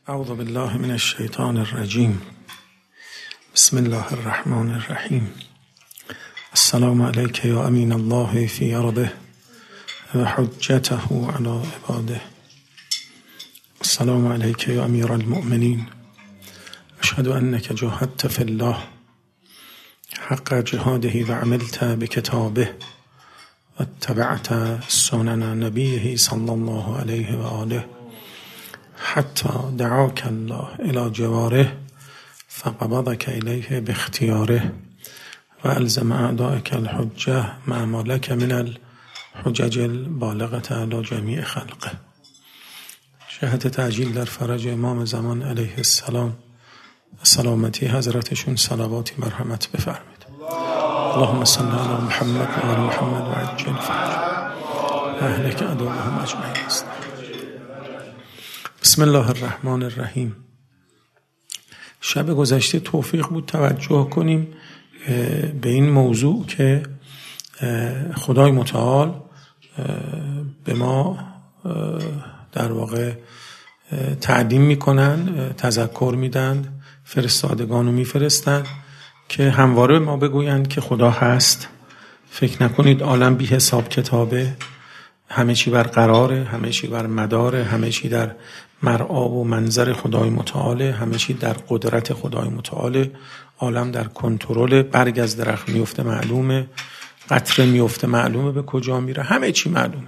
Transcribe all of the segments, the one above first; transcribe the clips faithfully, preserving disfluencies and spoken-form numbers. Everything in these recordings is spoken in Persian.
اعوذ بالله من الشیطان الرجیم. بسم الله الرحمن الرحیم. السلام علیک یا امین الله فی ارضه و حجته علی عباده. السلام علیک یا امیر المؤمنین. اشهد انک جاهدت فی الله حق جهاده و عملت بکتابه و اتبعت سنن نبیه صلی الله علیه و آله حتی دعاک الله الی جواره فقبضک الیه باختیاره و الزم اعدائک الحجه مع ما لک من الحجج البالغة علی جمیع خلقه. جهت تعجیل در فرج امام زمان علیه السلام سلامتی حضرتشون صلواتی مرحمت بفرمید. اللهم صل علی محمد و آل محمد و عجل فرج اهلک ادوهم اجمعین. بسم الله الرحمن الرحیم. شب گذشته توفیق بود توجه کنیم به این موضوع که خدای متعال به ما در واقع تعلیم میکنن، تذکر میدن، فرستادگان رو میفرستن که همواره ما بگویند که خدا هست. فکر نکنید عالم بی حساب کتابه، همه چی بر قراره، همه چی بر مداره، همه چی در مرعا و منظر خدای متعاله، همه چی در قدرت خدای متعاله. عالم در کنترل، برگ از درخت میفته معلومه، قطره میفته معلومه به کجا میره، همه چی معلومه.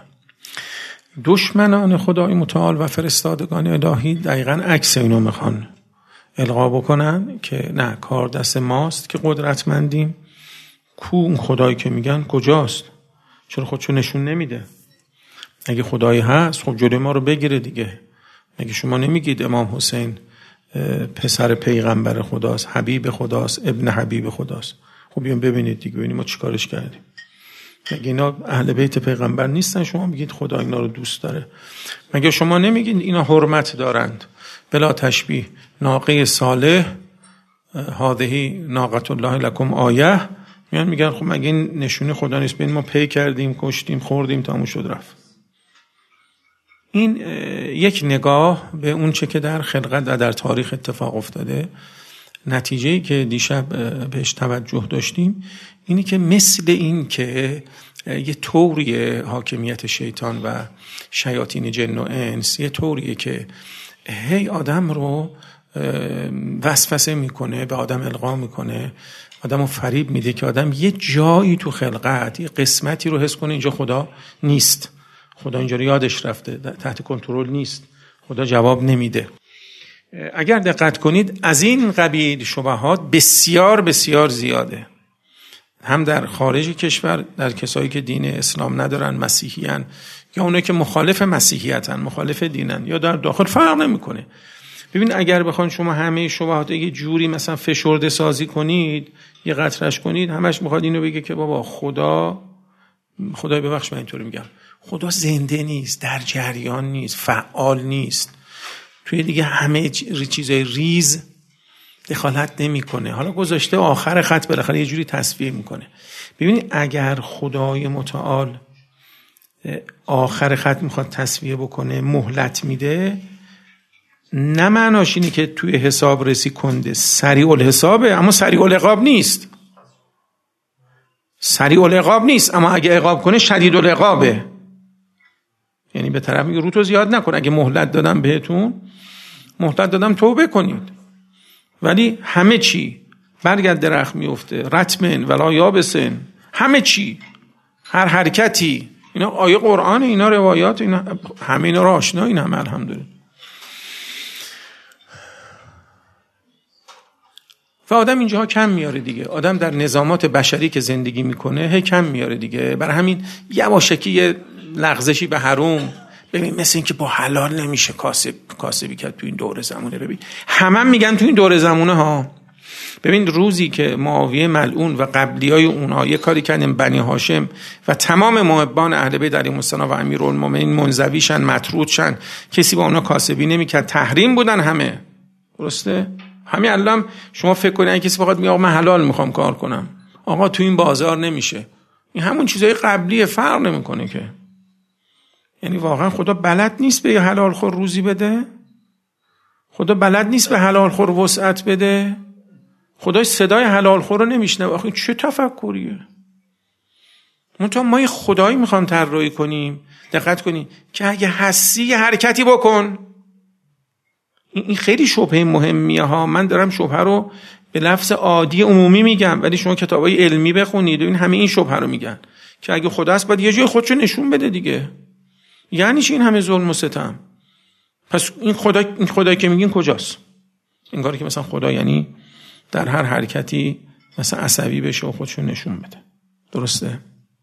دشمنان خدای متعال و فرستادگان الهی دقیقاً عکس اینو میخوان القا بکنن که نه، کار دست ماست که قدرتمندیم. کو اون خدایی که میگن کجاست؟ چرا خودشو نشون نمیده؟ اگه خدایی هست خب جلوی ما رو بگیره دیگه. مگه شما نمیگید امام حسین پسر پیغمبر خداست، حبیب خداست، ابن حبیب خداست؟ خب بیان ببینید دیگه، ببینید ما چیکارش کردیم. مگه اینا اهل بیت پیغمبر نیستن؟ شما میگید خدا اینا رو دوست داره. مگه شما نمیگید اینا حرمت دارند؟ بلا تشبیه ناقه صالح هذه ناقة الله لکم آیه. میان میگن خب مگه این نشونه خدا نیست؟ ببین ما پی کردیم، کشتیم، خوردیم، تموم شد رفت. این یک نگاه به اون چه که در خلقت و در تاریخ اتفاق افتاده. نتیجه‌ای که دیشب بهش توجه داشتیم اینی که مثل این که یه طوری حاکمیت شیطان و شیاطین جن و انس یه طوریه که هی آدم رو وسوسه میکنه، به آدم القا میکنه، آدم رو فریب میده که آدم یه جایی تو خلقت یه قسمتی رو حس کنه اینجا خدا نیست، خدا اینجا رو یادش رفته، تحت کنترل نیست، خدا جواب نمیده. اگر دقت کنید از این قبیل شبهات بسیار بسیار زیاده، هم در خارج کشور، در کسایی که دین اسلام ندارن، مسیحیان یا اونایی که مخالف مسیحیتن، مخالف دینن، یا در داخل، فرق نمیکنه. ببین اگر بخواید شما همه شبهات یه جوری مثلا فشرده سازی کنید، یه قطرش کنید، همش میخواد اینو بگه که بابا خدا، خدای ببخش من اینطوری میگم، خدا زنده نیست، در جریان نیست، فعال نیست، توی دیگه همه چیزای ریز دخالت نمیکنه. حالا گذاشته آخر خط بالاخره یه جوری تصفیه میکنه. ببینید اگر خدای متعال آخر خط میخواد تصفیه بکنه، مهلت میده، نه معناش اینه که توی حساب رسی کنده، سریع الحسابه اما سریع العقاب نیست. سریع العقاب نیست اما اگه عقاب کنه شدید العقابه. یعنی به طرف میگه رو تو زیاد نکن، اگه مهلت دادم بهتون، مهلت دادم توبه کنید، ولی همه چی برگرد درخت میفته، رتمن ولا یابسن، همه چی، هر حرکتی، اینا آیه قرآن، اینا روایات، اینا همه اینا را آشنا، این همه الحمدلله. و آدم اینجاها کم میاره دیگه، آدم در نظامات بشری که زندگی میکنه هی کم میاره دیگه. برای همین یواشکی یه لغزشی به حروم، ببین مثل این که با حلال نمیشه کاسب کاسبی کرد تو این دور زمونه. ببین همه هم میگن تو این دور زمونه ها. ببین روزی که معاویه ملعون و قبلیای اونها یه کاری کردن، بنی هاشم و تمام محبان اهل بیت علیهم السلام و امیرالمومنین منزویشن، مطرودشن، کسی با اونا کاسبی نمیکرد، تحریم بودن همه. درسته؟ همین الان شما فکر کنید کسی فقط میگه آقا من حلال میخوام کار کنم، آقا تو این بازار نمیشه، این همون چیزای قبلیه، فرق نمیکنه که. یعنی واقعا خدا بلد نیست به یه حلال خور روزی بده؟ خدا بلد نیست به حلال خور وسعت بده؟ خدا صدای حلال خور رو نمیشنوه. آخه چه تفکریه؟ منتها ما یه خدایی میخوام طراحی کنیم، دقت کنیم، که اگه هستی یه حرکتی بکن. این خیلی شبهه مهمیه ها. من دارم شبهه رو به لفظ عادی عمومی میگم، ولی شما کتابای علمی بخونید و این همه این شبهه رو میگن که اگه خدا هست باید یه جای خودشو نشون بده دیگه. یعنی چی این همه ظلم و ستم؟ پس این خدا، این خدایی که میگین کجاست؟ انگار که مثلا خدا یعنی در هر حرکتی مثلا عصبی بشه و خودشو نشون بده. درسته؟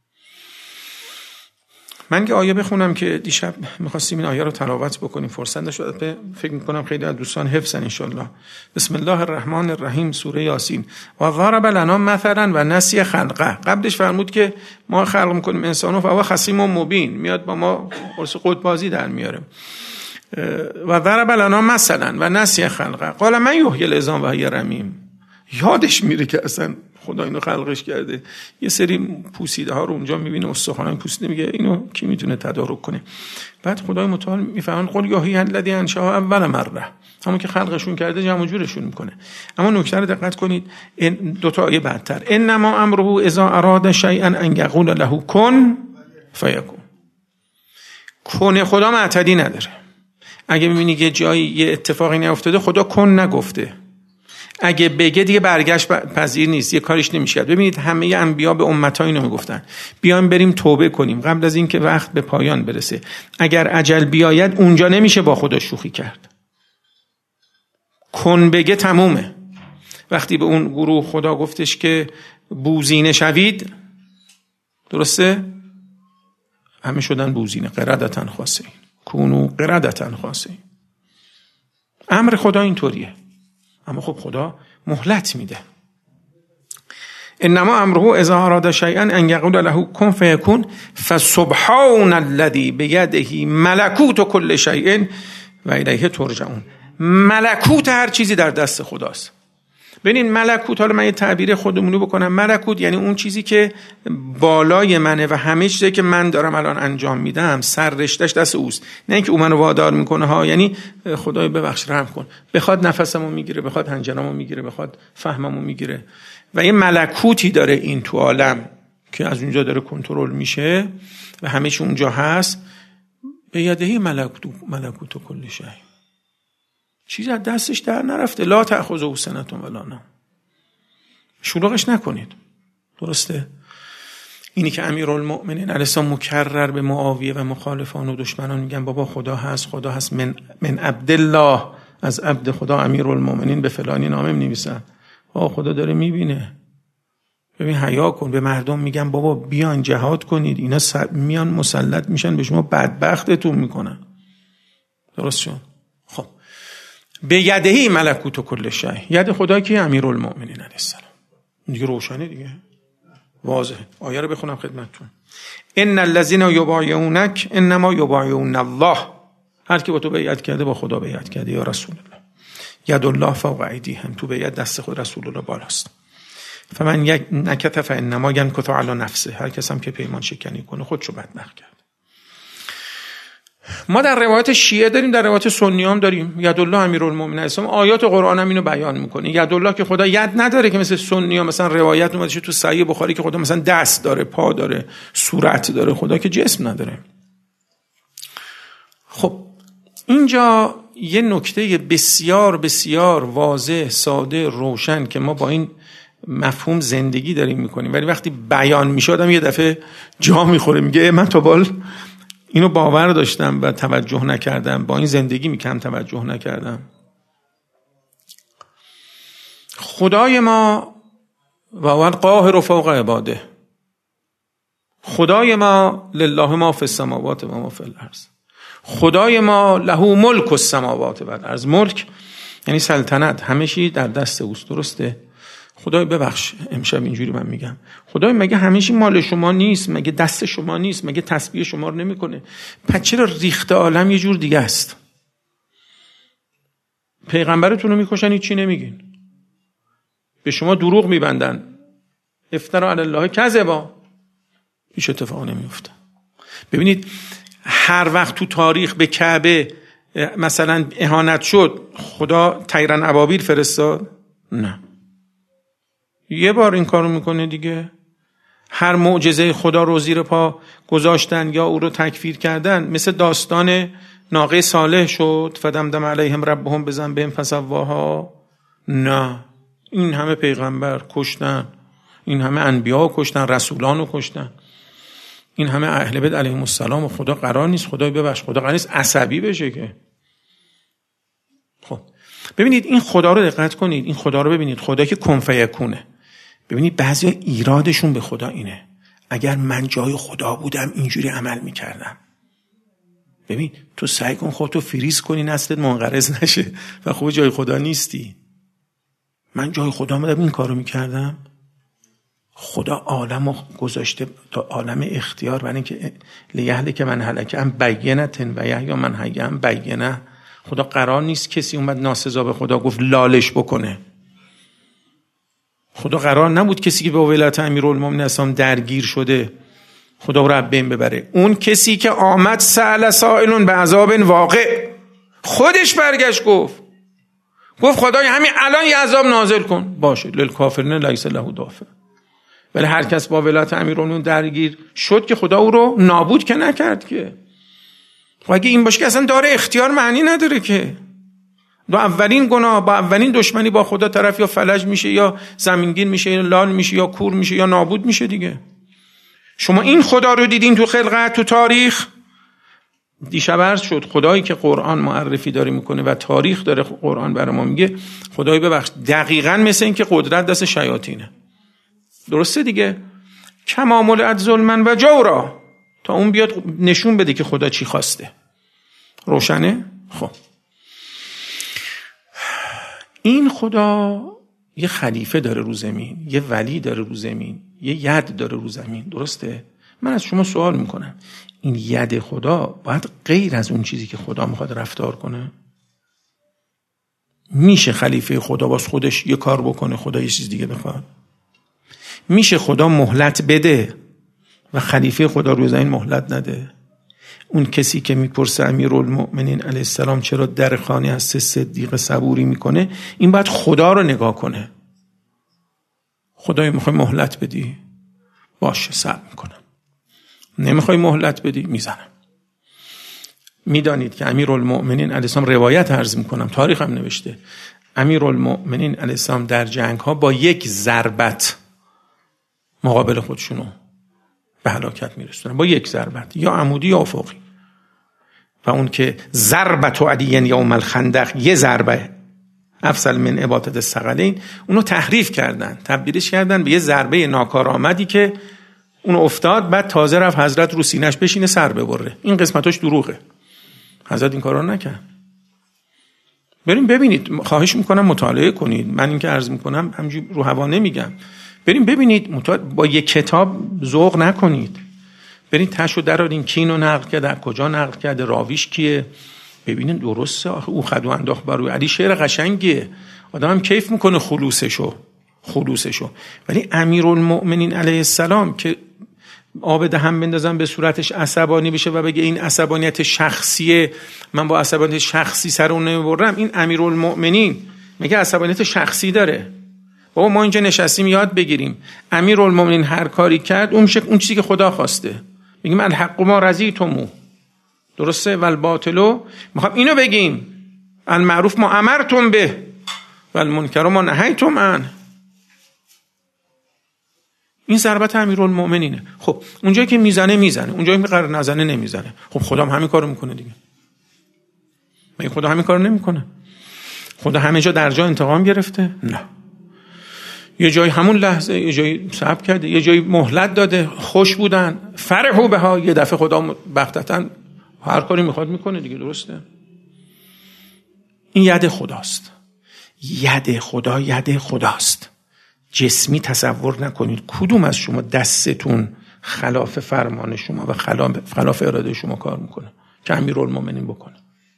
من که آیه بخونم که دیشب می‌خواستیم این آیه رو تلاوت بکنیم، فرصت نشد. فکر می‌کنم خیلی از دوستان حفظن ان شاءالله. بسم الله الرحمن الرحیم، سوره یاسین. و ضرب لنا مثلا و نسی خلقه. قبلش فرمود که ما خلق می‌کنیم انسانو فهو خصیم مبین، میاد با ما قرص قطبازی در میاره. و ضرب لنا مثلا و نسی خلقه قال من یحیی العظام و هی رمیم. یادش میره که اصلا خدا اینو خلقش کرده. یه سری پوسیده ها رو اونجا میبینه، استخوانای پوسیده، میگه اینو کی میتونه تدارک کنه؟ بعد خدای متعال میفهمن قل یحیی الذی انشأ اول مره، همون که خلقشون کرده جمع و جورشون میکنه. اما نکته رو دقت کنید، این دو تا آیه بعدتر، انما امره اذا اراد شیئا ان یقول له کن فیکون. کن خدا معتدی نداره. اگه میبینی که جایی یه اتفاقی نیفتاده، خدا کن نگفته. اگه بگه دیگه برگشت پذیر نیست، یه کارش نمیشه. ببینید همه انبیا به امت‌ها اینو میگفتن، بیایم بریم توبه کنیم قبل از اینکه وقت به پایان برسه. اگر اجل بیاید اونجا نمیشه با خدا شوخی کرد. کن بگه تمومه. وقتی به اون گروه خدا گفتش که بوزینه شوید، درسته؟ همه شدن بوزینه، قردتن خاسئین، کونو قردتن خاسئین. امر خدا اینطوریه. اما خب خدا مهلت میده. انما امره اذا اراد شیئا ان یقول له کن فیکون فسبحان الذی بیده ملکوت کل شیء و الیه ترجعون. ملکوت هر چیزی در دست خداست. ببینید ملکوت، حالا من یه تعبیر خودمونی بکنم، ملکوت یعنی اون چیزی که بالای منه و همه چیزی که من دارم الان انجام میدم سر رشتهش دست اوست، نه اینکه او منو وادار میکنه ها. یعنی خدای ببخش رحم کن، بخواد نفسمو میگیره، بخواد حنجرمو میگیره، بخواد فهممو میگیره و یه ملکوتی داره این تو عالم که از اونجا داره کنترل میشه و همه چی اونجا هست. به یدهی ملکوت ملکوت کل شیء، چیزی از دستش در نرفته. لا تأخذه سنة ولا نوم. شلوغش نکنید. درسته؟ اینی که امیرالمؤمنین علیه السلام مکرر به معاویه و مخالفان و دشمنان میگن بابا خدا هست، خدا هست، من من عبدالله، از عبد خدا امیرالمؤمنین به فلانی نامه می‌نویسن. آه خدا داره میبینه. ببین حیا کن. به مردم میگن بابا بیان جهاد کنید، اینا میان مسلط میشن به شما، بدبختتون میکنن. درست شد؟ خب به یدهی ملکوت کل شیء، ید خدا که امیرالمؤمنین علیه السلام. دیگه روشنه دیگه، واضحه. آیه رو بخونم خدمتتون. ان الذين يبايعونك انما يبايعون الله. هر کی با تو بیعت کرده با خدا بیعت کرده یا رسول الله. ید الله فوق ایدیهم، تو بیعت دست خود رسول الله بالاست. فمن یک نکت فانما ینکث علی نفسه، هر کس هم که پیمان شکنی کنه خودشو بدبخت کرد. ما در روایت شیعه داریم، در روایت سنی هم داریم. یدالله امیرالمؤمنین اسلام. آیات قرآن هم اینو بیان میکنه. یدالله که خدا ید نداره که مثل سنی ها مثلا روایت اومده تو صحیح بخاری که خدا مثلا دست داره، پا داره، صورت داره. خدا که جسم نداره. خب اینجا یه نکته بسیار بسیار واضح، ساده، روشن که ما با این مفهوم زندگی داریم میکنیم، ولی وقتی بیان میشه آدم یه دفعه جا میخوره، میگه من تا بال اینو باور داشتم و توجه نکردم، با این زندگی میکنم توجه نکردم. خدای ما و هو القاهر فوق عباده. خدای ما لله ما فی السماوات و ما فی الارض. خدای ما له ملک السماوات و الارض. ملک یعنی سلطنت، همه چی در دست اوست. درسته؟ خدای ببخش امشب اینجوری من میگم، خدای مگه همه چی مال شما نیست؟ مگه دست شما نیست؟ مگه تسبیح شما رو نمیکنه؟ پس چرا ریخت عالم یه جور دیگه است؟ پیغمبرتون رو میکشن هیچ چی نمیگین، به شما دروغ میبندن، افترا علی الله کذبا، هیچ اتفاقی نمیفته. ببینید هر وقت تو تاریخ به کعبه مثلا اهانت شد خدا طیرن ابابیل فرستاد؟ نه. یه بار این کارو میکنه دیگه. هر معجزه خدا رو زیر پا گذاشتن یا او رو تکفیر کردن، مثل داستان ناقه صالح شد فدمدم علیهم ربهم بذنبهم فسواها. نه، این همه پیغمبر کشتن، این همه انبیا کشتن، رسولان رو کشتن، این همه اهل بیت علیهم السلام، و خدا قرار نیست، خدای ببخش، خدا قرار نیست عصبی بشه که. خب ببینید این خدا رو دقت کنید، این خدا رو ببینید، خدا که کن فیکونه. ببینید بعضی ایرادشون به خدا اینه، اگر من جای خدا بودم اینجوری عمل میکردم. ببین تو سعی کن خودتو فریز کنی نسلت منقرض نشه و خوب جای خدا نیستی. من جای خدا بودم این کارو میکردم. خدا عالمو گذاشته تا عالم اختیار، برای اینکه لیهله که من هلکه ام بینتن و یحیی من حی ام بینه. خدا قرار نیست کسی اومد ناسزا به خدا گفت لالش بکنه. خدا قرار نبود کسی که به ولایت امیرالمومنین اسلام درگیر شده خدا رو از بین ببره. اون کسی که آمد سأل سائل بعذاب واقع، خودش برگشت گفت گفت خدای همین الان یه عذاب نازل کن. باشه للکافرین لیس له دافع. ولی هر کس با ولایت امیرالمومنین درگیر شد که خدا او رو نابود که نکرد که. و اگه این باشه که اصلا داره اختیار معنی نداره که. دو اولین گناه با اولین دشمنی با خدا طرف یا فلج میشه یا زمینگیر میشه یا لال میشه یا کور میشه یا نابود میشه دیگه. شما این خدا رو دیدین تو خلقت، تو تاریخ؟ دیشب عرض شد خدایی که قرآن معرفی داره میکنه و تاریخ داره قرآن برای ما میگه، خدای ببخش دقیقاً مثل این که قدرت دست شیاطینه. درسته دیگه؟ کما ملئت ظلما و جورا، تا اون بیاد نشون بده که خدا چی خواسته. روشنه؟ خب این خدا یه خلیفه داره رو زمین، یه ولی داره رو زمین، یه ید داره رو زمین. درسته؟ من از شما سوال میکنم، این ید خدا باید غیر از اون چیزی که خدا میخواد رفتار کنه؟ میشه خلیفه خدا باز خودش یه کار بکنه خدا یه چیز دیگه بخواد؟ میشه خدا مهلت بده و خلیفه خدا رو زمین مهلت نده؟ اون کسی که میپرسه امیرالمؤمنین علیه السلام چرا در خانه از صدیق صبوری میکنه، این باید خدا رو نگاه کنه. خدای میخوای مهلت بدی؟ باشه صبر میکنم. نمیخوای مهلت بدی؟ میزنم. میدانید که امیرالمؤمنین علیه السلام، روایت عرض میکنم تاریخ هم نوشته، امیرالمؤمنین علیه السلام در جنگ ها با یک ضربت مقابل خودشونو به هلاکت میرسونن، با یک ضربت، یا عمودی یا افقی. و اون که ضربت علی یوم الخندق، یه ضربه افضل من عبادت الثقلین، اونو تحریف کردن، تبدیلش کردن به یه ضربه ناکارآمدی که اون افتاد، بعد تازه رفت حضرت رو سینه‌اش بشینه سر ببره. این قسمتاش دروغه، حضرت این کارا نکرد. بریم ببینید، خواهش میکنم مطالعه کنید، من این که عرض میکنم همینجوری رو هوا نمیگم. بریم ببینید، با یک کتاب ذوق نکنید. برید تشو درارین کی اینو نقل کرده، کجا نقل کرده، راویش کیه، ببینید درسته. آخه او خدو انداخت بر روی علی شعر قشنگیه، آدم کیف میکنه خلوصشو خلوصشو. ولی امیرالمؤمنین علیه السلام که آب دهن بندازن به صورتش عصبانی بشه و بگه این عصبانیت شخصیه، من با عصبانیت شخصی سر اون نمیبرم، این امیرالمؤمنین میگه عصبانیت شخصی داره. بابا ما اینجا نشستیم یاد بگیریم، امیرالمؤمنین هر کاری کرد اون میشه اون چیزی که خدا خواسته. میگیم الحق ما رضیتمو، درسته، والباطلو، میخوام اینو بگیم المعروف ما امرتم به والمنکر ما نهیتم عنه. این ضربت امیرالمؤمنینه. خب اونجایی که میزنه میزنه، اونجایی که قرار نزنه نمیزنه. خب خدا هم همین کارو میکنه دیگه. مگه خدا همین کارو نمیکنه؟ خدا همه جا در جا انتقام گرفته؟ نه. یه جایی همون لحظه، یه جایی صبر کرده، یه جایی مهلت داده، خوش بودن، فرحوا بها، یه دفعه خدا بغتتا هر کاری میخواد میکنه دیگه. درسته؟ این ید خداست. ید خدا ید خداست. جسمی تصور نکنید. کدوم از شما دستتون خلاف فرمان شما و خلاف, خلاف اراده شما کار میکنه که امیرالمؤمنین بکنه؟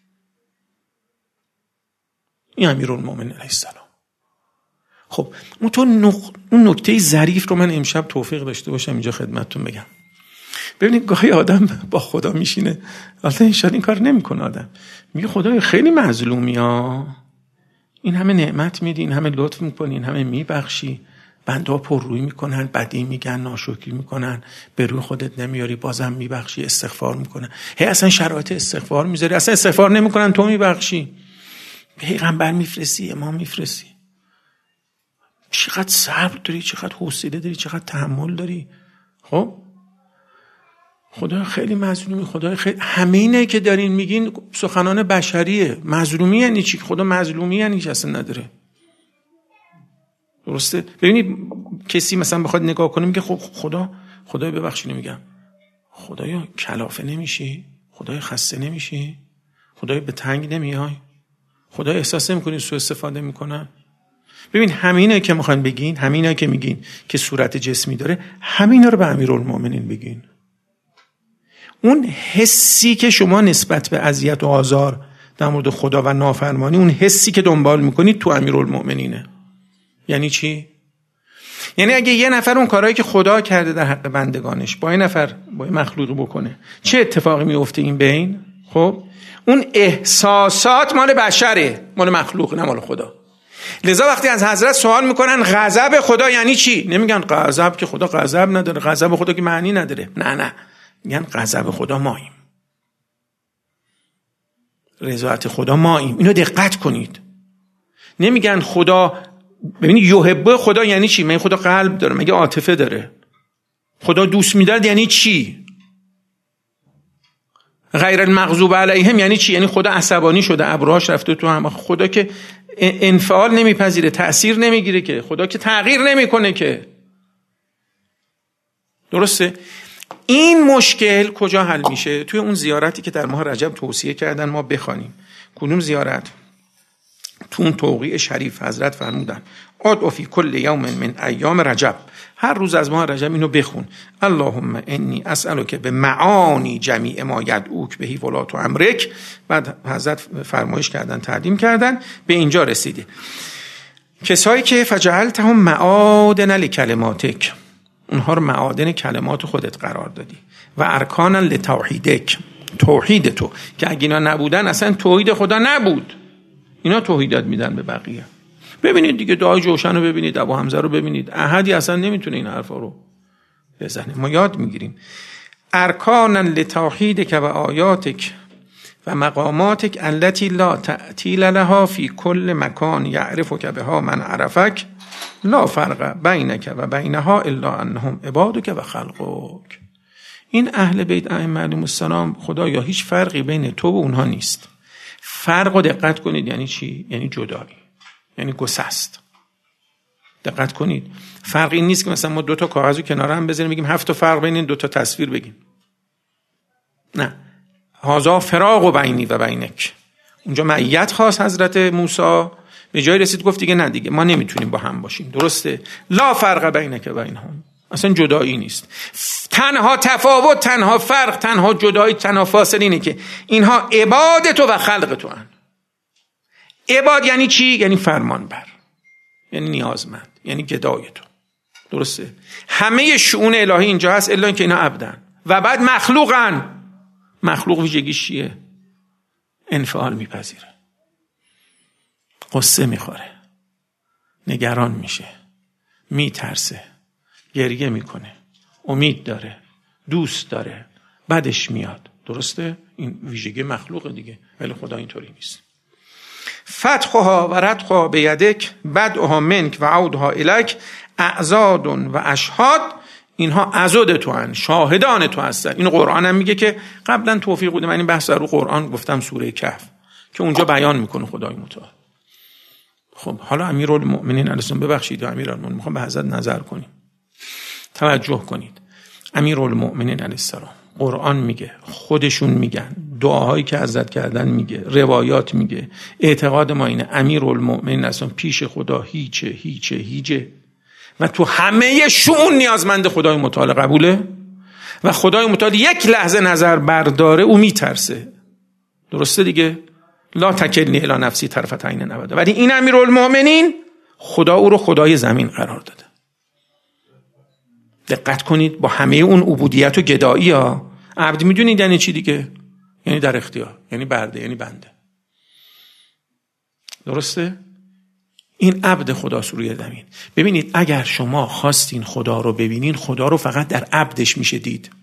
این امیرالمؤمنین علیه السلام. خب اون نق... اون نکته ظریف رو من امشب توفیق داشته باشم اینجا خدمتتون بگم. ببینید گاهی آدم با خدا میشینه، البته این شاید این کار نمیکنه، آدم میگه خدای خیلی مظلومی ها، این همه نعمت میدی، این همه لطف میکنی، این همه میبخشی، بنده ها پر روی میکنن، بدی میگن، ناشکری میکنن، به روی خودت نمیاری، بازم میبخشی، استغفار میکنن، هی اصلا شرایط استغفار میذاری، اصلا استغفار نمیکنن، تو میبخشی، پیغمبر میفرستی، امام میفرستی، چقدر صبر داری، چقدر حوصله داری، چقدر تحمل داری. خب خدا خیلی مظلومی، خدا خیلی، همه اینه که دارین میگین سخنان بشریه. مظلومی یعنی چی؟ خدا مظلومی یعنی چی؟ اصلا نداره. درسته؟ ببینید کسی مثلا بخواد نگاه کنه میگه خب خدا خدای ببخشید، میگم خدایا کلافه نمیشی؟ خدای خسته نمیشی؟ خدای به تنگ نمیای؟ خدای احساس نمیکنی سوء استفاده میکنن؟ ببین همینه که میخواین بگین، همینه که میگین که صورت جسمی داره، همینا رو به امیرالمومنین بگین. اون حسی که شما نسبت به اذیت و آزار در مورد خدا و نافرمانی، اون حسی که دنبال میکنید تو امیرالمومنینه. یعنی چی؟ یعنی اگه یه نفر اون کارهایی که خدا کرده در حق بندگانش با یه نفر، با یه مخلوقی بکنه، چه اتفاقی میفته این بین؟ خب اون احساسات مال بشره، مال مخلوق، نه مال خدا. لذا وقتی از حضرت سوال میکنن غضب خدا یعنی چی؟ نمیگن غضب که خدا غضب نداره، غضب خدا که معنی نداره، نه نه، میگن غضب خدا ماییم، رضایت خدا ماییم. اینو دقت کنید. نمیگن خدا، ببینید یحب خدا یعنی چی؟ مگه خدا قلب داره؟ مگه عاطفه داره؟ خدا دوست می‌داره یعنی چی؟ غیر المغضوب علیهم یعنی چی؟ یعنی خدا عصبانی شده، ابروهاش رفته تو هم. خدا که انفعال نمیپذیره، تأثیر نمیگیره که، خدا که تغییر نمیکنه که. درسته؟ این مشکل کجا حل میشه؟ توی اون زیارتی که در ماه رجب توصیه کردن ما بخوانیم. کدوم زیارت؟ تو اون توقیع شریف حضرت فرمودن ادعو فی کل یوم من ایام رجب، هر روز از ماه رجب اینو بخون، اللهم انی اسألک به معانی جمیع ما یدعوک بهی ولات امرک. بعد حضرت فرمایش کردن، تعلیم کردن، به اینجا رسیده کسایی که فجعلتهم معادن لکلماتک، اونها رو معادن کلمات خودت قرار دادی، و ارکانا لتوحیدک، توحید تو، که اگه اینا نبودن اصلا توحید خدا نبود. اینا توحیدات میدن به بقیه. ببینید دیگه دعای جوشن رو ببینید، ابو حمزه رو ببینید، احدی اصلا نمیتونه این حرفا رو بزنه. ما یاد میگیریم ارکانا لتوحیدک و آیاتک و مقاماتک التي لا تعطیل لها فی کل مکان یعرفک بها من عرفک لا فرق بینک و بینها الا انهم عبادک و خلقک. این اهل بیت ائمه علیهم السلام، خدایا هیچ فرقی بین تو و اونها نیست. فرق رو دقت کنید یعنی چی؟ یعنی جدایی، یعنی گسست. دقت کنید فرق این نیست که مثلا ما دو تا کاغذ رو کنار هم بذاریم بگیم هفت تا فرق بین این دو تا تصویر بگیم. نه، هذا فراق بینی و بینک. اونجا معیت خواست حضرت موسی، به جای رسید گفت دیگه نه دیگه ما نمیتونیم با هم باشیم. درسته؟ لا فرق بینک و بینهم، اصلا جدایی نیست. تنها تفاوت، تنها فرق، تنها جدایی، تنها فاصله اینه که اینها عباد تو و خلق تو هن. عباد یعنی چی؟ یعنی فرمان بر، یعنی نیازمند، یعنی گدای تو. درسته؟ همه شؤون الهی اینجا هست الا اینکه اینا عبدن و بعد مخلوقن. مخلوق ویژگیش چیه؟ انفعال میپذیره، قصه میخوره، نگران میشه، میترسه، گریه میکنه، امید داره، دوست داره، بدش میاد. درسته؟ این ویژگی مخلوق دیگه، ولی خدا اینطوری نیست. فتحها و ردها بیدک، بدعها منک و عودها الک، اعزاد و اشهاد، اینها عزاد تو هن، شاهدان تو هستن. این قرآن هم میگه که قبلا توفیق بوده من این بحث رو قرآن گفتم، سوره کهف، که اونجا بیان میکنه خدای متعال. خب حالا امیرالمومنین علیه السلام، ببخشید امیرالمومنین، میخوام به حضرت نظر کنیم، توجه کنید. امیرالمومنین علیه السلام، قرآن میگه، خودشون میگن، دعاهایی که حضرت کردن میگه، روایات میگه، اعتقاد ما اینه امیرالمومنین اصلا پیش خدا هیچه هیچه هیچه و تو همه شؤون نیازمند خدای متعال قبوله و خدای متعال یک لحظه نظر برداره او میترسه. درسته دیگه؟ لا تکلنی الی نفسی طرفت عین نبوده. ولی این امیرالمومنین خدا او رو خدای زمین قرار داده. دقت کنید، با همه اون عبودیت و گدایی ها. عبد میدونید یعنی چی دیگه؟ یعنی در اختیار، یعنی برده، یعنی بنده. درسته؟ این عبد خداست روی زمین. ببینید اگر شما خواستین خدا رو ببینین، خدا رو فقط در عبدش میشه دید.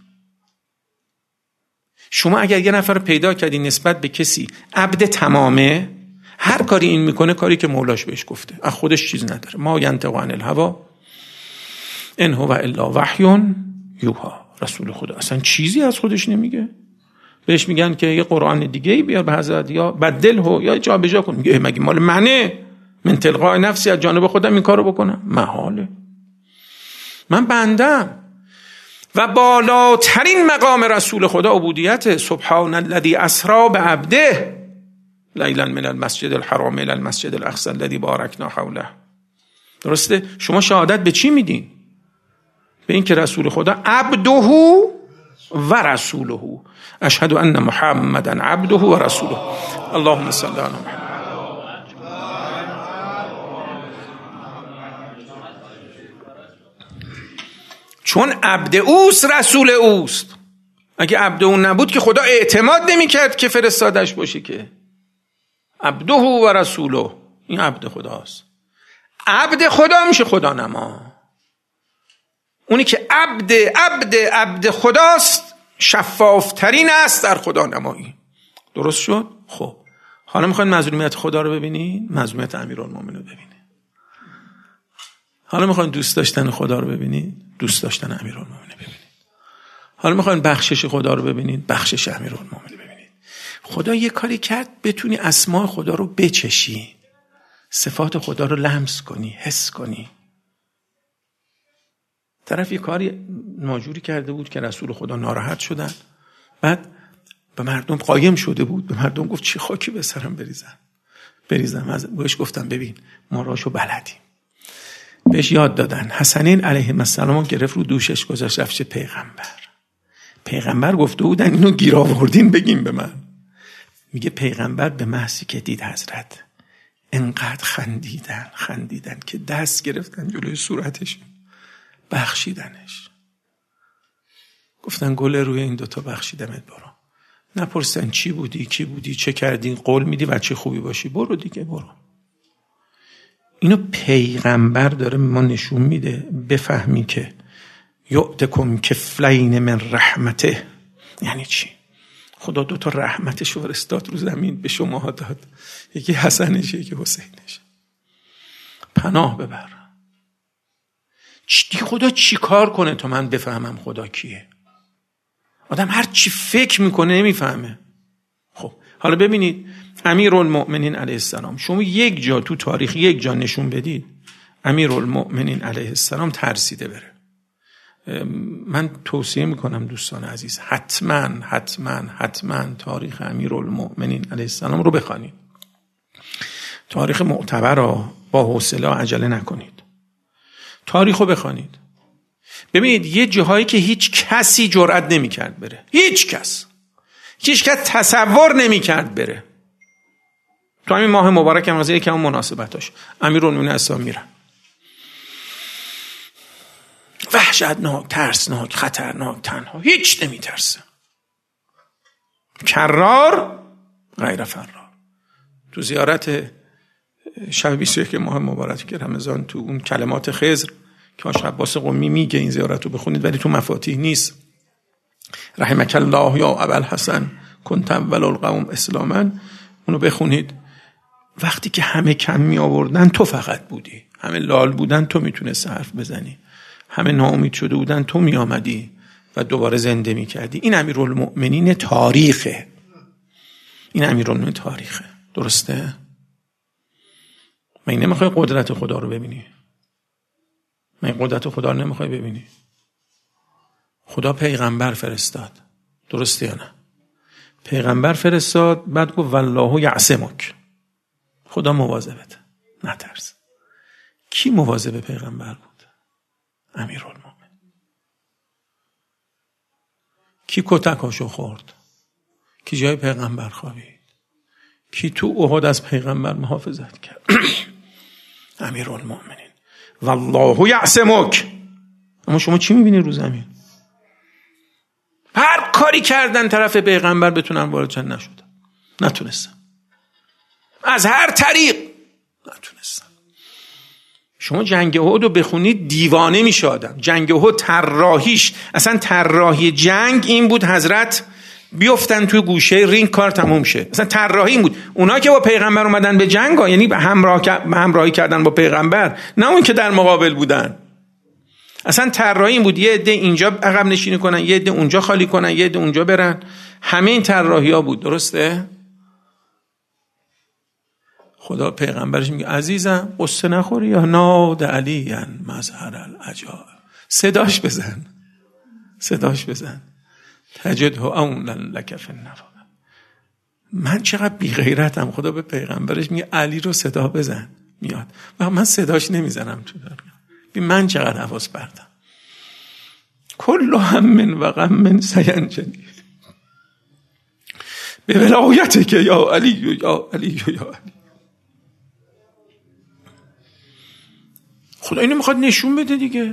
شما اگر یه نفر پیدا کردین نسبت به کسی عبد تمامه، هر کاری این میکنه کاری که مولاش بهش گفته، از خودش چیز نداره. ما ینطق عن الهوی ان هو الا وحی یوحی. رسول خدا اصلا چیزی از خودش نمیگه. بهش میگن که یه قرآن دیگه ای بیار به حضرت، یا بدله یا جا به جا کن. میگه مگه مال منه؟ من تلقای نفسی از جانب خودم این کارو بکنم؟ محاله. من بندم. و بالاترین مقام رسول خدا عبودیت. سبحان الذی اسری بعبده لیلا من المسجد الحرام الی المسجد الاقصی الذی بارکنا حوله. درسته؟ شما شهادت به چی میدین؟ به این که رسول خدا عبده و رسوله. اشهد ان محمدا عبده و رسوله. اللهم صل علی محمد. چون عبد اوست رسول اوست. اگه عبد اون نبود که خدا اعتماد نمی کرد که فرستادش باشه. که عبده و رسوله، این عبد خداست. عبد خدا میشه خدا نما. اونی که عبد عبد عبد خداست شفافترین است در خدا نمایی. درست شد؟ خب حالا میخواین مظلومیت خدا رو ببینین؟ مظلومیت امیرالمومنین رو ببینین. حالا میخواین دوست داشتن خدا رو ببینین؟ دوست داشتن امیرالمومنین ببینید. حالا میخواین بخشش خدا رو ببینید؟ بخشش امیرالمومنین ببینید. خدا یه کاری کرد بتونی اسماء خدا رو بچشی، صفات خدا رو لمس کنی، حس کنی. طرف یه کاری ناجوری کرده بود که رسول خدا ناراحت شدن، بعد به مردم قایم شده بود، به مردم گفت چی خاکی به سرم بریزن بریزم. از بهش گفتم ببین ما راشو بلدیم. بهش یاد دادن. حسنین علیه السلام گرفت رو دوشش گذاشت رفت پیغمبر. پیغمبر گفته بودن اینو گیر آوردین بگیم به من. میگه پیغمبر به محضی که دید حضرت انقدر خندیدن خندیدن که دست گرفتن جلوی صورتش بخشیدنش. گفتن گل روی این دوتا بخشیدمت، برو. نپرسن چی بودی کی بودی چه کردی، قول میدی بچه خوبی باشی، برو دیگه برو. اینو پیغمبر داره ما نشون میده بفهمی که یؤتکم کفلین من رحمته. یعنی چی؟ خدا دو تا رحمتش رو فرستاد رو زمین به شما داد، یکی حسنش یکی حسینش. پناه ببر. چی خدا چی کار کنه تا من بفهمم خدا کیه؟ آدم هر چی فکر میکنه نمیفهمه. خب حالا ببینید امیرالمؤمنین علیه السلام، شما یک جا تو تاریخ یک جا نشون بدید امیرالمؤمنین علیه السلام ترسیده بره. من توصیه میکنم دوستان عزیز حتما حتما حتما تاریخ امیرالمؤمنین علیه السلام رو بخوانید. تاریخ معتبر را با حوصله عجله نکنید. تاریخ رو بخوانید. ببینید یه جاهایی که هیچ کسی جرئت نمیکرد بره، هیچ کس هیچ کس تصور نمیکرد بره. تو همین ماه مبارک هم از یکی هم مناسبتاش امیرالمؤمنین اسلام میرن، وحشتناک، ترسناک، خطرناک، تنها، هیچ نمیترسه، کرار غیر فرار. تو زیارت شب بیست و یک ماه مبارک رمضان تو اون کلمات خضر که آش عباس قمی میگه این زیارت رو بخونید ولی تو مفاتیح نیست. رحمک الله یا ابوالحسن کنت اول القوم اسلاما، اونو بخونید. وقتی که همه کم می آوردن تو فقط بودی، همه لال بودن تو میتونستی حرف بزنی، همه ناامید شده بودن تو می آمدی و دوباره زنده می کردی. این امیرالمؤمنین تاریخه. این امیرالمؤمنین تاریخه. درسته؟ من نمیخوای قدرت خدا رو ببینی؟ من قدرت خدا رو نمیخوای ببینی؟ خدا پیغمبر فرستاد، درسته یا نه؟ پیغمبر فرستاد، بعد گفت والله یعصمک، خدا مواظبت، نترس. کی مواظب پیغمبر بود؟ امیرالمؤمنین. کی کتکاشو خورد؟ کی جای پیغمبر خوابید؟ کی تو احد از پیغمبر محافظت کرد؟ امیرالمؤمنین. والله یعصمک، اما شما چی میبینید رو زمین؟ هر کاری کردن طرف پیغمبر بتونن وارد شن، نشدن، نتونستن، از هر طریق نتونستن. شما جنگ احد رو بخونید دیوانه میشه آدم. جنگ احد طراحیش، اصلا طراحی جنگ این بود حضرت بیفتن توی گوشه رینگ، کار تموم شه. اصلا طراحی این بود. اونا که با پیغمبر اومدن به جنگ ها، یعنی همراه همراهی کردن با پیغمبر، نه اون که در مقابل بودن. اصلا طراحی این بود، یه عده اینجا عقب نشینی کنن، یه عده اونجا خالی کنن، یه عده اونجا برن. همه این طراحی ها بود. درسته؟ خدا پیغمبرش میگه عزیزم قصه نخوری یا ناد علی مظهر العجائب. صداش بزن، صداش بزن. تجده اولا لک فی النفاق. من چقدر بی غیرتم، خدا به پیغمبرش میگه علی رو صدا بزن، میاد و من صداش نمیزنم. تو ببین من چقدر حواس پرتم. کل هم و غم سینجنی به ولایته که یا علی یا علی یا علی. خدا اینو میخواد نشون بده دیگه.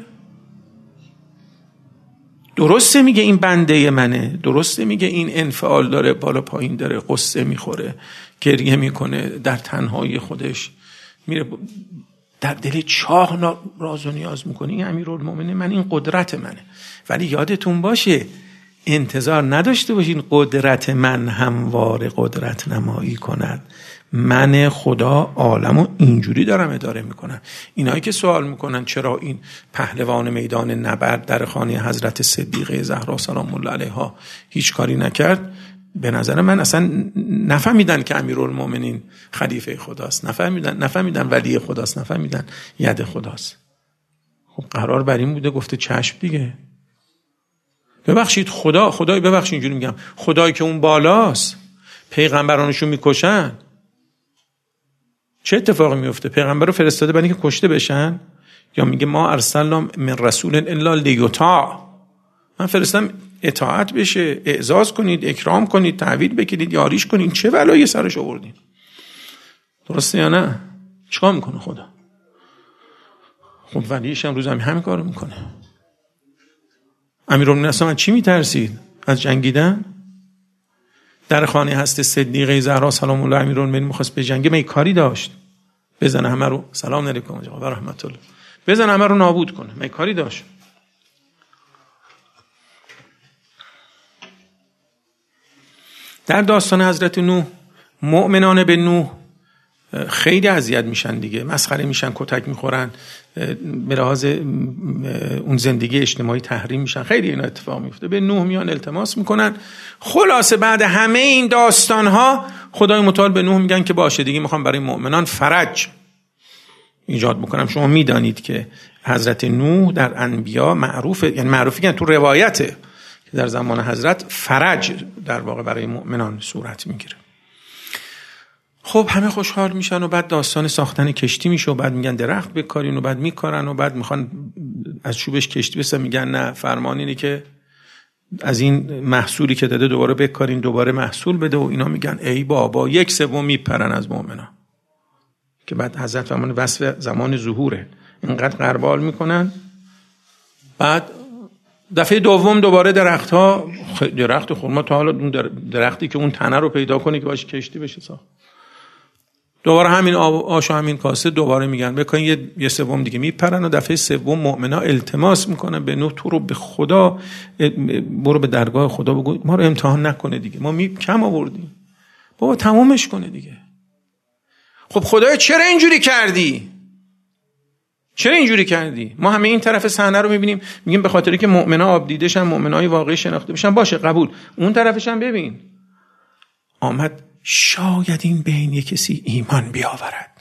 درسته میگه این بنده منه، درسته میگه این انفعال داره، بالا پایین داره، قصه میخوره، گریه میکنه، در تنهایی خودش میره در دل چاه راز و نیاز میکنه. این امیرالمومنین من، این قدرت منه. ولی یادتون باشه انتظار نداشته باشین قدرت من هموار قدرت نمایی کند. من خدا عالمو اینجوری دارم اداره میکنم. اینایی که سوال میکنن چرا این پهلوان میدان نبرد در خانه حضرت صدیقه زهرا سلام الله علیها هیچ کاری نکرد، به نظر من اصلا نفهمیدن که امیرالمومنین خلیفه خداست، نفهمیدن نفهمیدن ولی خداست، نفهمیدن ید خداست. خب قرار بر این بوده گفته چشم دیگه. ببخشید خدا، خدای ببخشید اینجوری میگم، خدایی که اون بالاست پیغمبرانشو میکشن، چه اتفاقی میفته؟ پیغمبر رو فرستاده برای اینکه کشته بشن؟ یا میگه ما ارسلنا من رسول الا لیطاع، من فرستم اطاعت بشه، اعزاز کنید، اکرام کنید، تحویل بگیرید، یاریش کنید. چه بلایی سرش آوردین؟ درسته یا نه؟ چیکار میکنه خدا؟ خب ولیش هم روز هم همین کارو میکنه. امیرالمومنین اصلا چی میترسید؟ از جنگیدن؟ در خانه هست صدیقه زهرا سلام الله امیرالمومنین میخواست به جنگه، می کاری داشت بزنه همه رو، سلام علیکم و رحمت الله، بزنه همه رو نابود کنه، می کاری داشت. در داستان حضرت نوح مؤمنان به نوح خیلی اذیت میشن دیگه، مسخره میشن، کتک میخورن، به لحاظ اون زندگی اجتماعی تحریم میشن، خیلی اینا اتفاق میفته. به نوح میان التماس میکنن. خلاصه بعد همه این داستانها خدای متعال به نوح میگن که باشه دیگه، میخوام برای مؤمنان فرج ایجاد بکنم. شما میدانید که حضرت نوح در انبیا معروفه، یعنی معروفی که تو روایته که در زمان حضرت فرج در واقع برای مؤمنان صورت میگیره. خب همه خوشحال میشن و بعد داستان ساختن کشتی میشه و بعد میگن درخت بکارین و بعد میکارن و بعد میخوان از چوبش کشتی بسازن، میگن نه، فرمان اینه که از این محصولی که داده دوباره بکارین، دوباره محصول بده. و اینا میگن ای بابا، یک سوم میپرن از مؤمنان، که بعد حضرت فرمان وصف زمان ظهوره، اینقدر غربال میکنن. بعد دفعه دوم دوباره درخت ها، درخت خرما تا حالا اون درختی که اون تنه رو پیدا کنه که باشه کشتی بشه ساخت، دوباره همین آش و همین کاسه، دوباره میگن بکن، یه یه سوم دیگه میپرن. و دفعه سوم مؤمنا التماس میکنن به نوح تو رو به خدا، برو به درگاه خدا بگو ما رو امتحان نکنه دیگه، ما می کم آوردیم، بابا تمومش کنه دیگه. خب خدایا چرا اینجوری کردی؟ چرا اینجوری کردی؟ ما همه این طرف صحنه رو میبینیم، میگیم به خاطری که مؤمنا آب دیده‌شن، مؤمنای واقعی شناخته بشن. باشه قبول، اون طرفش هم ببین آمد شاید این بین یک کسی ایمان بیاورد.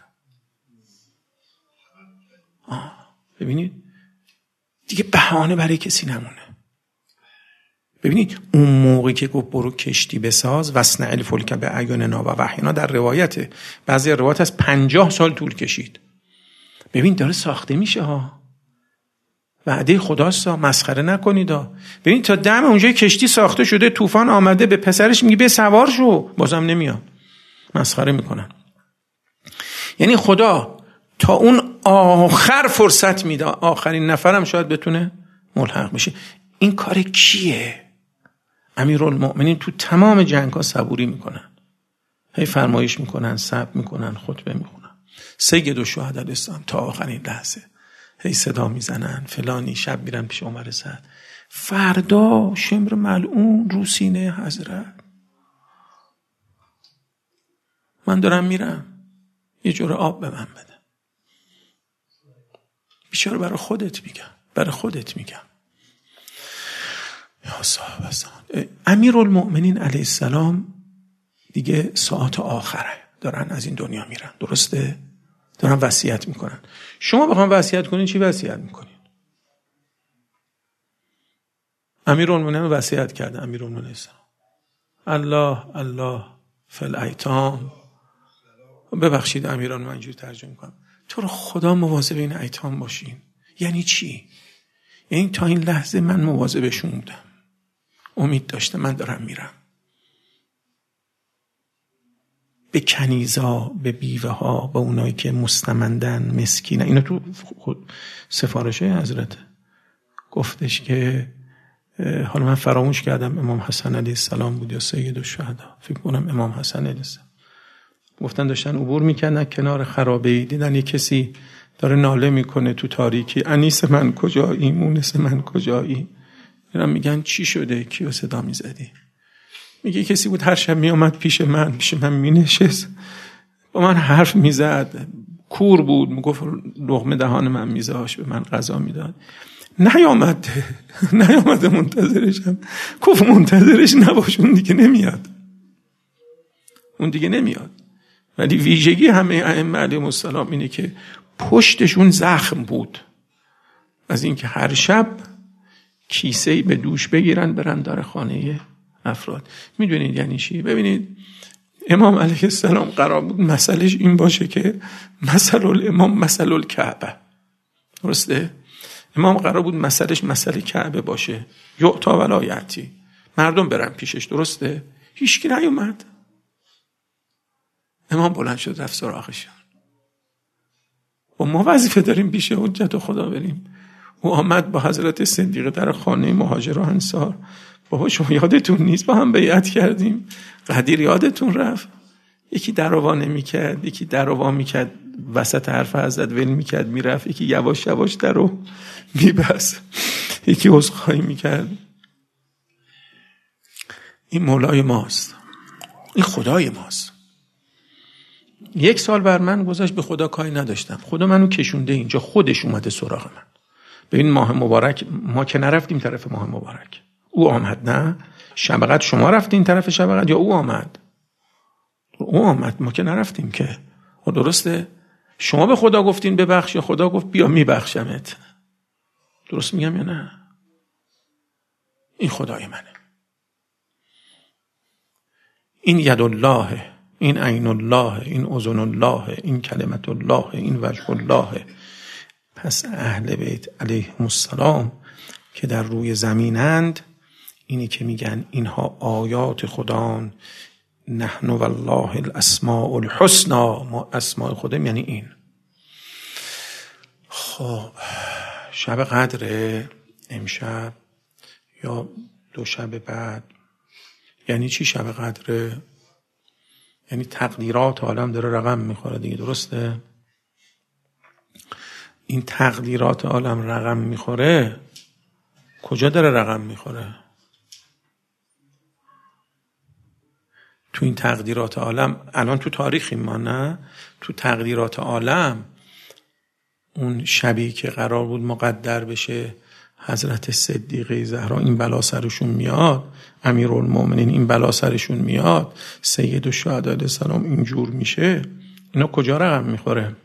آه. ببینید دیگه بهانه برای کسی نمونه. ببینید اون موقعی که گفت برو کشتی بساز، وصنع الفلک باعیننا و وحینا، در روایته، بعضی روایت از پنجاه سال طول کشید. ببین داره ساخته میشه ها، وعده خداست، مسخره نکنید ها. ببین تا دم اونجای کشتی ساخته شده، طوفان آمده، به پسرش میگه به سوار شو، بازم نمیاد، مسخره میکنن. یعنی خدا تا اون آخر فرصت میده، آخرین نفرم شاید بتونه ملحق بشه. این کار کیه؟ امیرالمؤمنین تو تمام جنگ ها صبوری میکنن، هی فرمایش میکنن، صبر میکنن، خطبه میخونن. سید الشهداء الاسلام تا آخرین لحظه هی صدا میزنن، فلانی شب میرن پیش عمر سعد، فردا شمر ملعون رو سینه حضرت، من دارم میرم، یه جور آب به من بده. بیچاره برای خودت میگم، برای خودت میگم. یا صاحب الزمان. امیرالمؤمنین علیه السلام دیگه ساعت آخره، دارن از این دنیا میرن، درسته؟ دارن وصیت میکنن. شما بخوام وصیت کنین چی وصیت میکنین؟ امیرالمؤمنین وصیت کرده، امیرالمؤمنین السلام الله الله فی الایتام. ببخشید امیران، من اینجوری ترجمه میکنم، تو رو خدا مواظب این ایتام باشین. یعنی چی؟ یعنی تا این لحظه من مواظبشون بودم، امید داشتم، من دارم میرم. به کنیزا، به بیوه ها، به اونایی که مستمندن، مسکینن. اینو تو خود سفارشه حضرت گفتش که حالا من فراموش کردم امام حسن علیه السلام بود یا سید الشهداء، فکر کنم امام حسن علیه السلام. گفتن داشتن عبور میکنن کنار خرابه‌ای، دیدن یه کسی داره ناله میکنه تو تاریکی، انیس من کجایی، مونس من کجایی. میرن میگن چی شده، کیو صدا میزدی؟ میگه کسی بود هر شب میامد پیش من، پیش من مینشست، با من حرف میزد، کور بود، میگفت لقمه دهان من میذاشت، به من غذا میداد. نیامد نیامد منتظرشم. گفت منتظرش نباش، اون دیگه نمیاد، اون دیگه نمیاد. ولی ویژگی همه ائمه علیهم السلام اینه که پشتشون زخم بود از اینکه هر شب کیسه‌ای به دوش بگیرن برن در خانه افراد. میدونید یعنی چی؟ ببینید امام علیه السلام قرار بود مسئلهش این باشه که مثل الامام مثل الکعبه، درسته؟ امام قرار بود مسئلهش مسئله کعبه باشه، یعطا ولا یأتی، مردم برن پیشش، درسته؟ هیچکی نیومد. امام بلند شد رفت سراغشون. و ما وظیفه داریم پیش حجت خدا بریم. او آمد با حضرت صدیقه در خانه مهاجر و انصار. بابا شما یادتون نیست با هم بیعت کردیم؟ قدیر یادتون رفت؟ یکی دروا نمی‌کرد، یکی دروا می‌کرد، وسط حرف حضرت ول می‌کرد میرفت، یکی یواش یواش درو میبست، یکی عذرخواهی می‌کرد. این مولای ماست، این خدای ماست. یک سال بر من گذشت، به خدا کاری نداشتم، خدا منو کشونده اینجا، خودش اومده سراغ من. ببین ماه مبارک ما که نرفتیم طرف ماه مبارک، او آمد. نه شب قدر شما رفتین طرف شب قدر یا او آمد؟ او آمد، ما که نرفتیم که. درسته؟ شما به خدا گفتین ببخش یا خدا گفت بیا میبخشمت؟ درست میگم یا نه؟ این خدای منه، این ید الله، این عین الله، این اذن الله، این کلمت الله، این وجه الله. پس اهل بیت علیهم السلام که در روی زمینند، اینی که میگن اینها آیات خدان، نحن والله الاسماء الحسنى، ما اسماء خودم یعنی این. خب شب قدر امشب یا دو شب بعد، یعنی چی شب قدر؟ یعنی تقدیرات عالم داره رقم میخوره دیگه، درسته؟ این تقدیرات عالم رقم میخوره، کجا داره رقم میخوره؟ تو این تقدیرات عالم، الان تو تاریخی ما نه، تو تقدیرات عالم اون شبی که قرار بود مقدر بشه حضرت صدیقه زهرا این بلا سرشون میاد، امیرالمؤمنین این بلا سرشون میاد، سید الشهداء علیه السلام اینجور میشه، اینا کجا رقم میخوره؟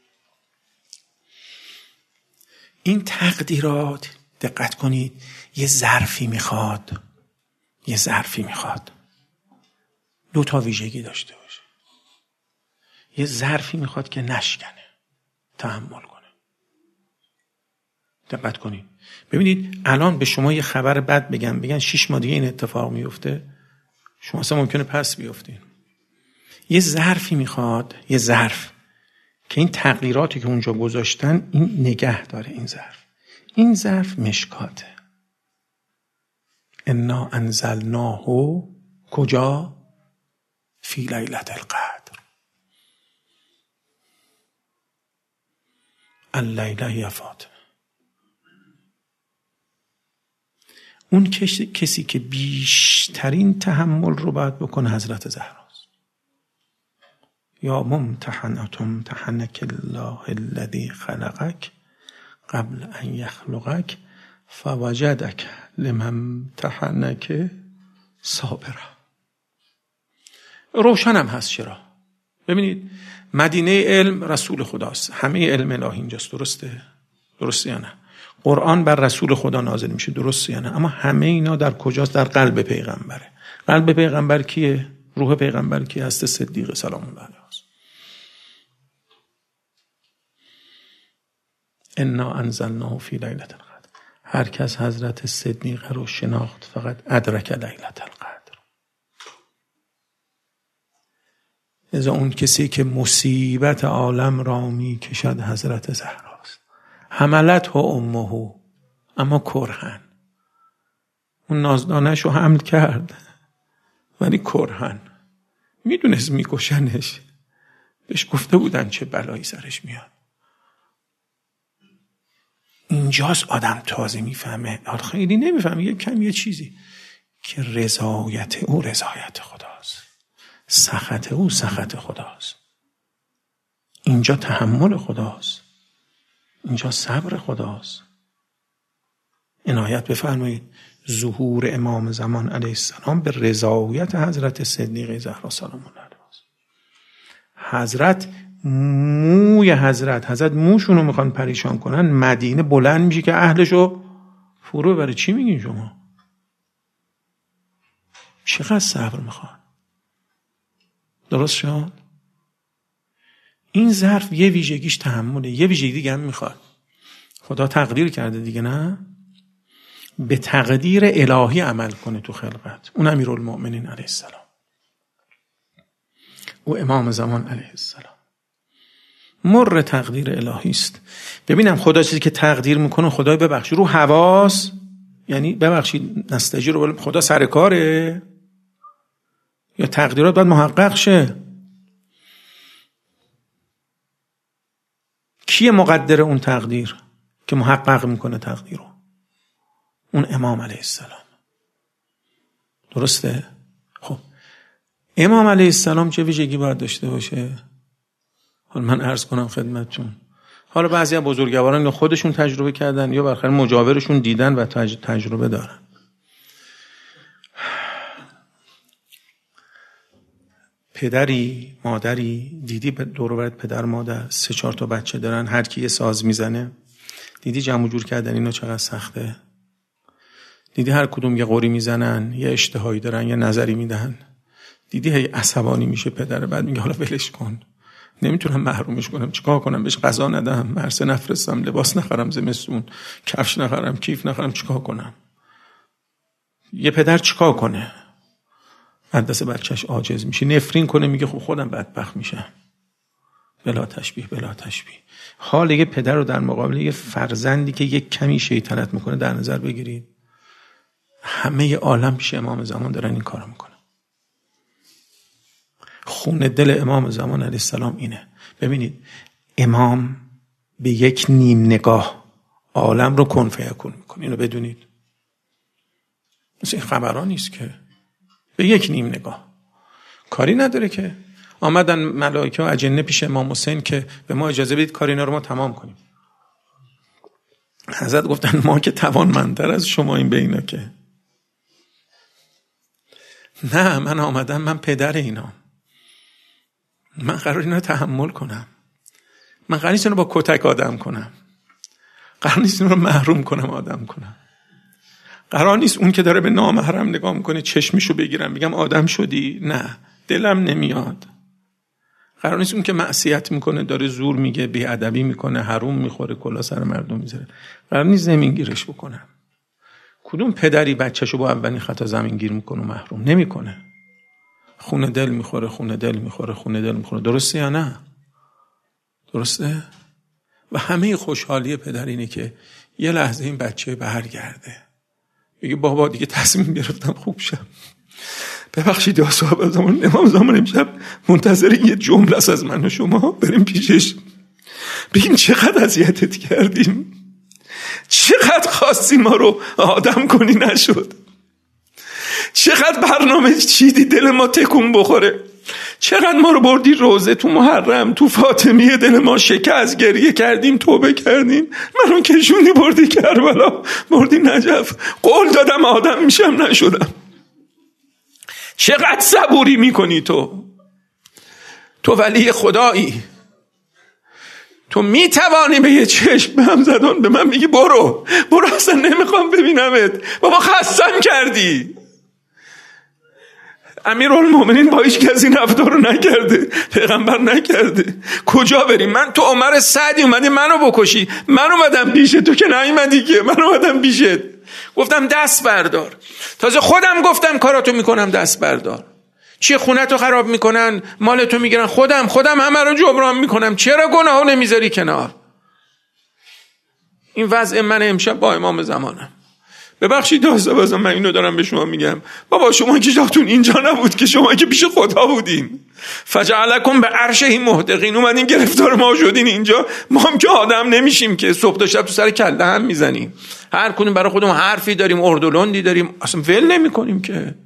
این تقدیرات دقت کنید یه ظرفی میخواد، یه ظرفی میخواد دو تا ویژگی داشته باشه. یه ظرفی میخواد که نشکنه، تحمل کنه. دقت کنید. ببینید الان به شما یه خبر بد بگم، بگن شش ماه دیگه این اتفاق میفته، شما اصلا ممکنه پس بیافتین. یه ظرفی میخواد، یه ظرف که این تغییراتی که اونجا گذاشتن این نگه داره. این ظرف این ظرف مشکاته. انا انزلناه کجا؟ فی لیلة القدر. اللیله یا فاطمه. اون کسی که بیشترین تحمل رو باید بکنه حضرت زهراست. یا ممتحنة امتحنک الله الذی خلقک قبل ان یخلقک فوجدک لمن امتحنک صابرا. روشنم هست چرا؟ ببینید مدینه علم رسول خداست، همه علم الهی اینجاست، درسته؟ درسته یا نه؟ قرآن بر رسول خدا نازل میشه، درسته یا نه؟ اما همه اینا در کجاست؟ در قلب پیغمبره. قلب پیغمبر کیه؟ روح پیغمبر کیه؟ هست صدیق سلام الله علیه. انا انزلناه فی لیلة القدر. هر کس حضرت صدیقه رو شناخت فقط ادرک لیلة القدر. از اون کسی که مصیبت عالم را می کشد حضرت زهراست. حملته امه اما کرهن. اون نازدانش رو حمل کرد ولی کرهن. میدونست میکشنش، بهش گفته بودن چه بلایی سرش میاد. اینجاست آدم تازه میفهمه، خیلی نمیفهمه، یه کم یه چیزی که رضایت او رضایت خداست، سخط او سخط خداست، اینجا تحمل خداست، اینجا صبر خداست. عنایت بفرمایید ظهور امام زمان علیه السلام به رضایت حضرت صدیقه زهرا سلام الله علیها. حضرت موی حضرت حضرت موشونو میخوان پریشان کنن، مدینه بلند میشه که اهلشو فرو ببره. چی میگین شما؟ چقدر صبر میخوان؟ درست شد؟ این ظرف یه ویژگیش تحمله، یه ویژگی دیگه هم میخواد. خدا تقدیر کرده دیگه، نه؟ به تقدیر الهی عمل کنه تو خلقت. اون امیرالمؤمنین علیه السلام، او امام زمان علیه السلام، مر تقدیر الهی است. ببینم خدا چیزی که تقدیر میکنه خدای ببخش رو حواس، یعنی ببخشید نستجی رو خدا سر کاره یا تقدیرات باید محقق شه؟ کیه مقدر اون تقدیر که محقق میکنه تقدیر رو؟ اون امام علیه السلام. درسته؟ خب امام علیه السلام چه ویژگی باید داشته باشه؟ حالا من عرض کنم خدمتتون. حالا بعضی از بزرگواران یا خودشون تجربه کردن یا بالاخره مجاورشون دیدن و تج... تجربه دارن. پدری مادری دیدی دور و برت پدر مادر سه چهار تا بچه دارن، هر کی یه ساز میزنه، دیدی جمع جور کردن اینا چقدر سخته؟ دیدی هر کدوم یه قوری میزنن، یه اشتهایی دارن، یه نظری میدن، دیدی هی عصبانی میشه پدر، بعد میگه حالا ولش کن، نمیتونم محرومش کنم، چیکار کنم؟ بهش غذا ندم، مرسه نفرستم، لباس نخرم زمستون، کفش نخرم، کیف نخرم، چیکار کنم؟ یه پدر چیکار کنه؟ از دست بچهش عاجز میشه، نفرین کنه، میگه خب خودم بدبخت میشم. بلا تشبیه بلا تشبیه. حال یه پدر رو در مقابل یه فرزندی که یک کمی شیطنت میکنه در نظر بگیرید. همه عالم پیش امام زمان دارن این کارو میکنن. خون دل امام زمان علیه السلام اینه. ببینید امام به یک نیم نگاه عالم رو کن فیکون میکنه، اینو بدونید. مثل این خبران نیست که به یک نیم نگاه کاری نداره که آمدن ملائکه و اجنه پیش امام حسین که به ما اجازه بدید کار اینا رو ما تمام کنیم. حضرت گفتن ما که توانمندتر از شما این به اینا که نه، من آمدم، من پدر اینا، من قرار اینا رو تحمل کنم، من قرار نیست اینو با کتک آدم کنم، قرار نیست اینو رو محروم کنم آدم کنم، قرار نیست اون که داره به نامحرم نگاه میکنه چشمشو بگیرم بگم آدم شدی، نه دلم نمیاد. قرار نیست اون که معصیت میکنه داره زور میگه بی‌ادبی میکنه حروم میخوره کلا سر مردم میذاره، قرار نیست زمین گیرش بکنم. کدوم پدری بچه‌شو با اولین خطا زمین گیر میکنه و محروم نمیکنه؟ خون دل میخوره خون دل میخوره خون دل میخوره. درسته یا نه؟ درسته؟ و همه خوشحالی پدر اینه که یه لحظه این بچه برگرده بگه بابا دیگه تصمیم گرفتم خوب شم. ببخشید یا صاحب زمان امام زمان امشب منتظر یه جمله است از من و شما، بریم پیشش بگیم چقدر اذیتت کردیم، چقدر خواستی ما رو آدم کنی نشد، چقدر برنامه چیدی دل ما تکون بخوره، چقدر ما رو بردی روزه تو محرم تو فاطمیه، دل ما شکست، گریه کردیم، توبه کردیم، منو کشوندی بردی کربلا، بردی نجف، قول دادم آدم میشم نشدم. چقدر صبوری میکنی تو، تو ولی خدایی، تو میتوانی به یه چشم به هم زدن به من میگی برو برو اصلا نمیخوام ببینمت، بابا خستم کردی. امیرالمومنین با هیچ کسی رفتار رو نکرده، پیغمبر نکرده. کجا بریم؟ من تو عمر سعدی اومدی منو بکشی، من اومدم پیشت، تو که نیومدی که، من اومدم پیشت گفتم دست بردار، تازه خودم گفتم کاراتو میکنم دست بردار. چیه خونتو خراب میکنن، مالتو میگیرن، خودم خودم همه رو جبران میکنم، چرا گناهو نمیذاری کنار؟ این وضع من امشب با امام زمانم. ببخشید داسته بازم من اینو دارم به شما میگم، بابا شما که جاتون اینجا نبود که، شما که پیش خدا بودین. فجعلکم به عرشه محدقین، اومدین گرفتار ما شدین اینجا، ما هم که آدم نمیشیم که صبح تا شب تو سر کله هم میزنیم، هر کدوم برای خودمون حرفی داریم، اردولندی داریم، اصلا ول نمیکنیم که.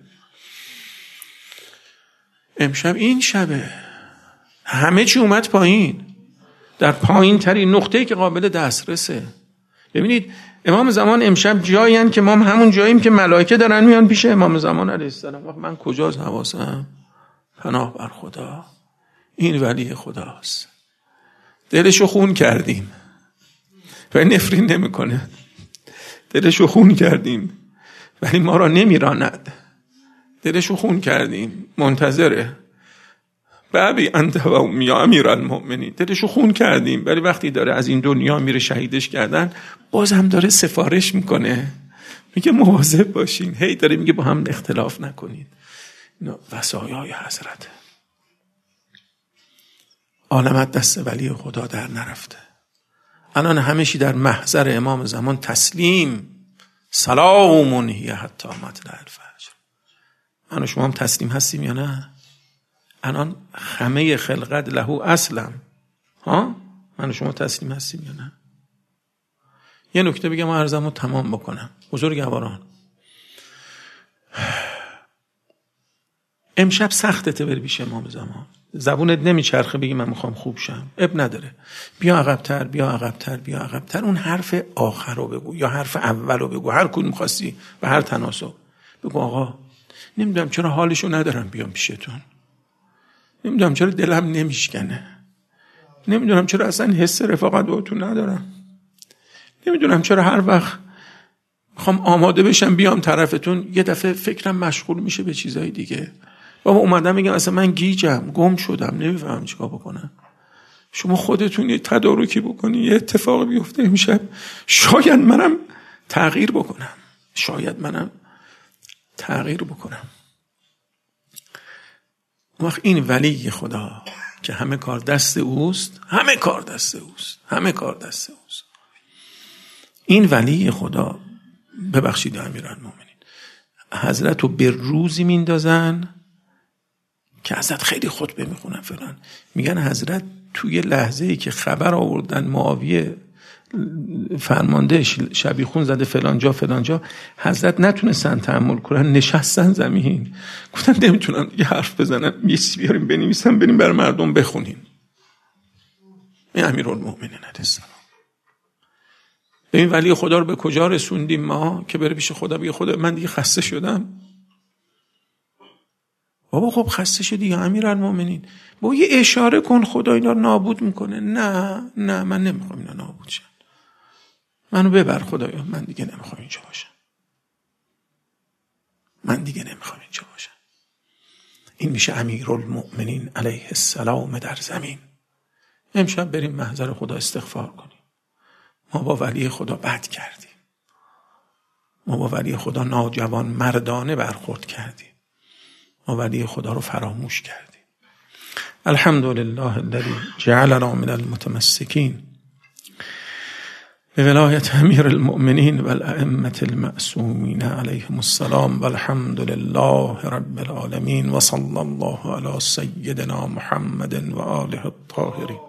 امشب این شبه همه چی اومد پایین، در پایین ترین نقطه‌ای که قابل دسترسه. ببینید امام زمان امشب جایین که ما هم همون جاییم که ملائکه دارن میان پیش امام زمان علیه السلام. من کجاست حواسم؟ پناه بر خدا، این ولی خداست. دلشو خون کردیم و نفرین نمیکنه، دلشو خون کردیم ولی ما را نمیراند، دلشو خون کردیم منتظره. بابی انت و امی یا امیرالمؤمنین، دلشو خون کردیم ولی وقتی داره از این دنیا میره شهیدش کردن، باز هم داره سفارش میکنه، میگه مواظب باشین، هی داره میگه با هم اختلاف نکنید. اینا وصایای حضرت. عالمت دست ولی خدا در نرفته. الان همشی در محضر امام زمان تسلیم، سلام هی حتی مطلع الفجر. من و شما هم تسلیم هستیم یا نه؟ الان همه خلقت له اسلم، ها؟ من و شما تسلیم هستیم یا نه؟ یه نکته بگم عرضمو تمام بکنم. بزرگواران، امشب سختته بری پیش امام زمان، زبونت نمیچرخه بگی من میخوام خوب شم، اب نداره، بیا عقب‌تر بیا عقب‌تر بیا عقب‌تر، اون حرف آخر رو بگو یا حرف اول رو بگو، هر کدوم خواستی به هر تناسب بگو آقا نمیدونم چرا حالشو ندارم بیام پیشتون، نمیدونم چرا دلم نمیشکنه، نمیدونم چرا اصلا حس رفاقت باهاتون ندارم، نمیدونم چرا هر وقت میخوام آماده بشم بیام طرفتون یه دفعه فکرم مشغول میشه به چیزای دیگه. بابا اومدم میگم اصلا من گیجم، گم شدم، نمیفهمم چیکار بکنم. شما خودتون یه تدارکی بکنی، یه اتفاقی بیفته امشب، شاید منم تغییر بکنم، شاید منم تغییر بکنم. وقت این ولی خدا که همه کار دست اوست، همه کار دست اوست، همه کار دست اوست. این ولی خدا، ببخشید امیرالمومنین، حضرت رو به روزی میندازن که حضرت خیلی خطبه میخونن فلان، میگن حضرت توی لحظه‌ای که خبر آوردن معاویه فرمانده شبیخون زده فلان جا فلان جا، حضرت نتونستن تحمل کنن، نشستن زمین، گفتن نمیتونن یه حرف بزنن، یه چیزی بیاریم بنویسن بریم بر مردم بخونیم. این امیرالمومنین علیه السلام. ببین ولی خدا رو به کجا رسوندیم ما که بره پیش خدا بگه خدا من دیگه خسته شدم. بابا خب خسته شدی یا امیرالمومنین، با یه اشاره کن خدا اینا رو نابود میکنه. نه نه من نمیخوام اینا نابود شن، منو ببر خدایا، من دیگه نمیخوام اینجا باشم، من دیگه نمیخوام اینجا باشم. این میشه امیرالمومنین علیه السلام در زمین. امشب بریم محضر خدا استغفار کنیم. ما با ولی خدا بد کردیم، ما با ولی خدا ناجوان مردانه برخورد کردیم، ما ولی خدا رو فراموش کردیم. الحمدلله الذی جعلنا من المتمسکین بولایت امیر المؤمنین و الائمة المعصومین علیهم السلام و الحمد لله رب العالمین و صلی الله علی سیدنا محمد و آله الطاهرین.